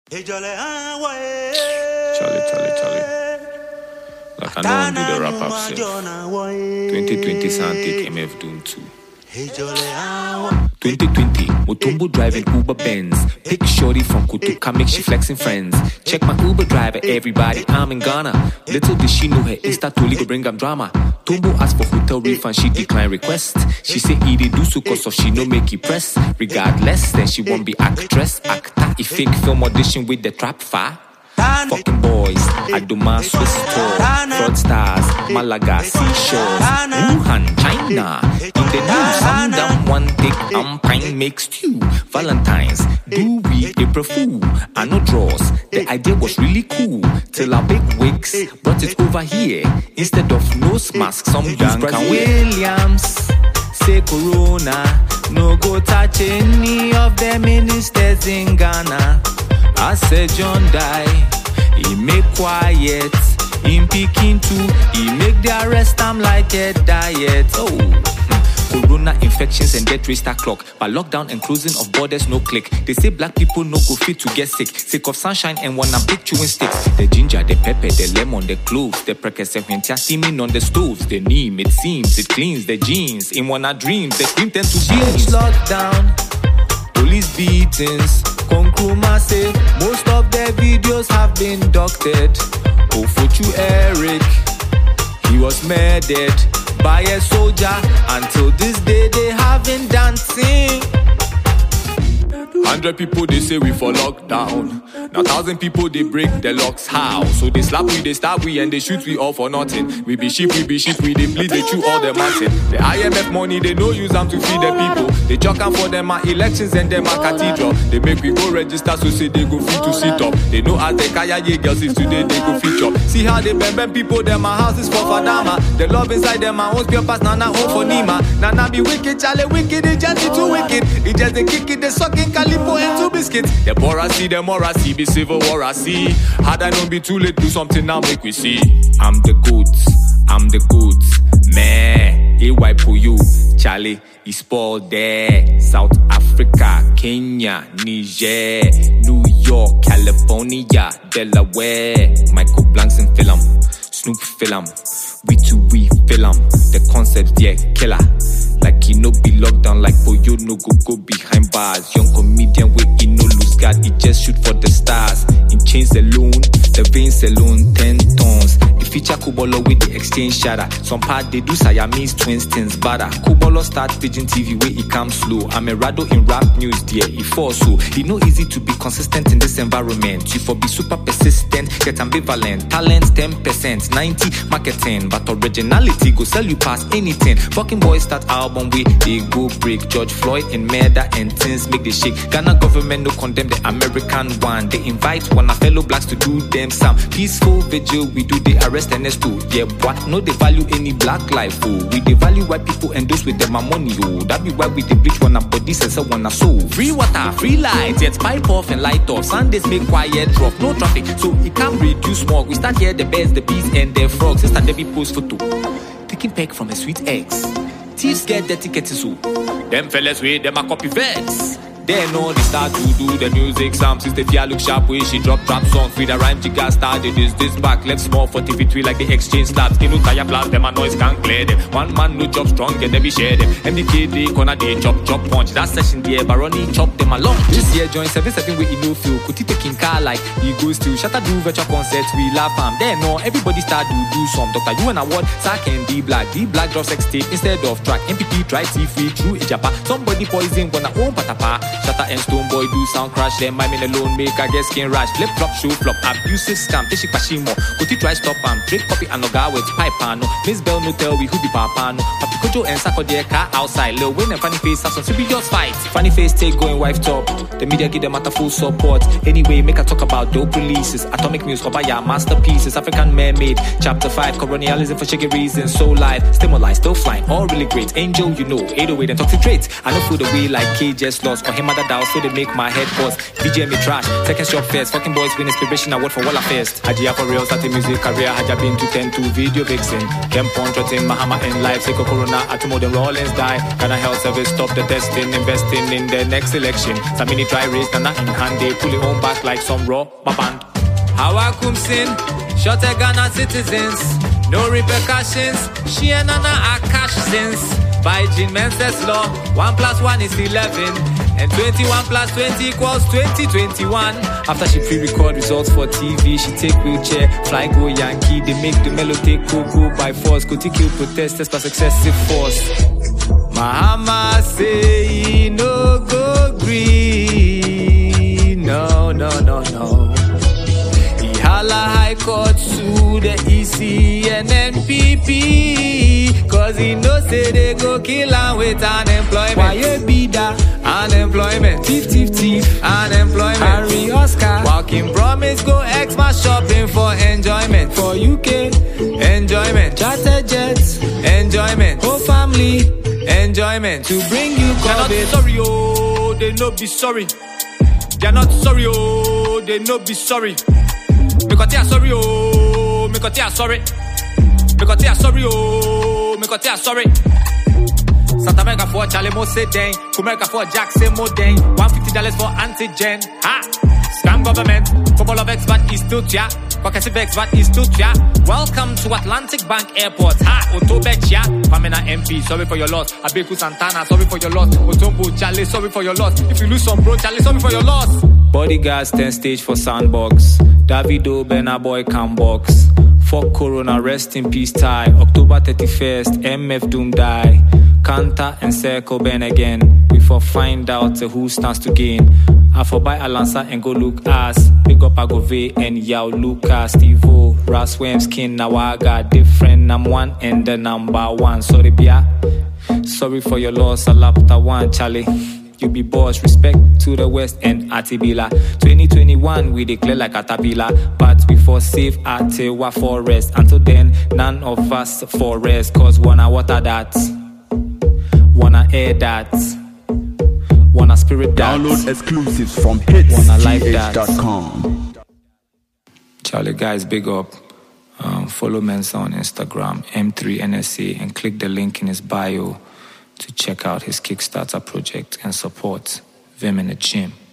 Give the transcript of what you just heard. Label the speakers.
Speaker 1: Charlie. Like I know I'm do the wrap up self. 2020 Santic MF Doom 2. 2020, Mutombo driving Uber Benz. Pick shorty from Kutuka, make she flexing friends. Check my Uber driver, everybody, I'm in Ghana. Little did she know her Insta to go bring up drama. Tombo asked for hotel refund, she declined request. She say he did do so cause of she no make it press. Regardless, then she won't be actress. Actor, if fake film audition with the trap fire. Fucking boys, Aduma, Swiss tour, fraudstars, Malaga, seashores, Wuhan, China. In the news, some dumb one take pine make stew. Valentine's, do we April Fool? I no draws. The idea was really cool till our big wigs brought it over here. Instead of nose masks, some Duncan Williams say Corona. No go touch any of the ministers in Ghana. I said John die, he make quiet. In Peking too, he make the arrest, I'm like a diet. Corona infections and death rate start clock. But lockdown and closing of borders no click. They say black people no go fit to get sick. Sick of sunshine and wanna big chewing sticks. The ginger, the pepper, the lemon, the cloves, the prekesehwentia steaming on the stoves. The neem, it seems, it cleans the jeans. In wanna dreams, the cream tend to beans. Lockdown, police beatings. Konkruma say most of the videos have been doctored. Ofochu Eric, he was murdered by a soldier. Until this day they haven't dancing. 100 people they say we for lockdown. Now 1,000 people they break the locks. How? So they slap we, they stab we, and they shoot we all for nothing. We be sheep, we they bleed, they chew all the mountain. The IMF money they no use them to feed the people. They jock them for them my elections and them my cathedral. They make we go register so say they go free to sit up. They know as the Kaya Ye girls if today they go feature. See how they bend people, them my houses for Fadama. The love inside them my own spare pass, Nana home for Nima. Nana be wicked, Charlie wicked, they just be too wicked. It just they kick it, they sucking Calipo and two biscuits. The more I see, be civil war I see. Had I not be too late, do something now make we see. I'm the goods, meh. AY for you, Charlie, is Paul there. South Africa, Kenya, Niger, New York, California, Delaware. Michael Blanks and film, Snoop film, we film. The concept, yeah, killer. Like he no be locked down, like Boyo no go behind bars. Young comedian where he no lose God, he just shoot for the stars. In chains alone, the veins alone, 10 tons. The feature Kubolo with the exchange shatter. Some part they do Siamese twins things better. Kubolo start Pigeon TV where he comes slow. I'm a rado in rap news, dear, he falls so. He no easy to be consistent in this environment. You for be super persistent, get ambivalent. Talent 10%, 90 marketing, but originality go sell you past anything. Fucking boys start album way they go break. George Floyd and murder and things make they shake. Ghana government no condemn the American one. They invite one of fellow blacks to do them some peaceful vigil. We do the arrest and too. Yeah, what? No they value any black life. Oh, we they value white people and those with them money. Oh, that be why we they bleach one of bodies and so one a soul. Free water, free light, yet pipe off and light off. Sundays make quiet drop, no traffic, so it can reduce smog. We start here the birds, the bees and the frogs. Sister Debbie post photo, taking peck from a sweet eggs. Thieves get dirty ketties so them fellas with them a copy vets. They know they start to do the music. Some since the fear look sharp way she drop trap songs with a rhyme jigger started this back left small 40 feet like the exchange slabs. Skin no tire blast them a noise can't clear them. One man no job strong and they be share them. MDK they corner they chop punch. That session there Baroni chop them a lunch. This year join 7 where he no feel. Kuti taking car like he goes to Shatter do virtual concerts we laugh am. They know everybody start to do some. Dr. You and award Sack and D Black drop sex tape instead of track. MPP try T-free through Ijapa. Somebody poison gonna own patapa. Shatter and Stone Boy do sound crash. Them my mean alone make I get skin rash. Flip flop show flop abusive scam. Teshi Pashimo. Kuti try stop am. Trade copy and Noga with pipe pano. Miss Bell no tell we who be papano. Papi Kojo and Sako their car outside. Lil Wayne and Funny Face have some serious fight. Funny Face take going wife top. The media give them at a full support. Anyway, make a talk about dope releases. Atomic News Kobaya masterpieces. African Mermaid Chapter 5 colonialism for shaky reasons. So live stimuli still flying all really great. Angel you know 808 and toxic traits. I know food away like KJ's lost or him mother that also they make my head pause. DJ me trash, second shop first. Fucking boys win inspiration award for Walla Fest. Ajia for real, starting music career. Haja been to 10 to video vixen. Kempon, Trotin, Mahama in life. Seiko Corona, Atomo, then Rollins die. Ghana Health Service stop the testing, investing in the next election. Samini try race, Nana in hand, they pull it on back like some raw band. How I come sin, shot a Ghana citizens. No repercussions, she and Nana are cash sins. By Jean Menses law, 1 + 1 is 11. And 21 + 20 equals 2021. After she pre-record results for TV, she take wheelchair, fly go Yankee. They make the melody go by force. Go to kill protesters plus excessive force. Mahama say he no go green. No. He holla high court to the EC and NPP. Cause he know say they go kill him with unemployment. Why you be that? Unemployment. Thief. Unemployment. Harry Oscar. Walking promise go Xmas shopping for enjoyment. For UK. Enjoyment. Charter jets. Enjoyment. Whole family. Enjoyment. To bring you COVID. They're not sorry, oh. They no be sorry. They're not sorry, oh. They no be sorry. Because they are sorry, oh. Because they are sorry. Because they are sorry, oh. Because they are sorry. Santa America for Charlie Mo say dang. America for Jack say more dang. $150 for antigen. Ha! Scam government. Football of expert is still ya. Kokesi expert is still ya. Welcome to Atlantic Bank Airport. Ha! Otobechia. Pamela MP, sorry for your loss. Abeku Santana, sorry for your loss. Otombo Charlie, sorry for your loss. If you lose some bro, Charlie, sorry for your loss. Bodyguards 10 stage for sandbox. Davido Benna Boy can box. Fuck Corona, rest in peace tie. October 31st, MF Doom die. Kanta and Circle Ben again. We for find out who stands to gain. I for buy Alansa and go look ass. Big up Agove and Yao Lucas, Steve-O, Raswem, Skin, Nawaga. Different, I'm one and the number one. Sorry, Bia. Sorry for your loss, Alapta one, Charlie. You be boss, respect to the West and Atibila. 2021, we declare like Atapila. But we for save Atewa forest. Until then, none of us for rest. Cause wanna water that. Wanna air that. Wanna spirit that.
Speaker 2: Download exclusives from hitsgh.com.
Speaker 1: Charlie guys, big up. Follow Mensa on Instagram, M3NSA, and click the link in his bio to check out his Kickstarter project and support Vim in the gym.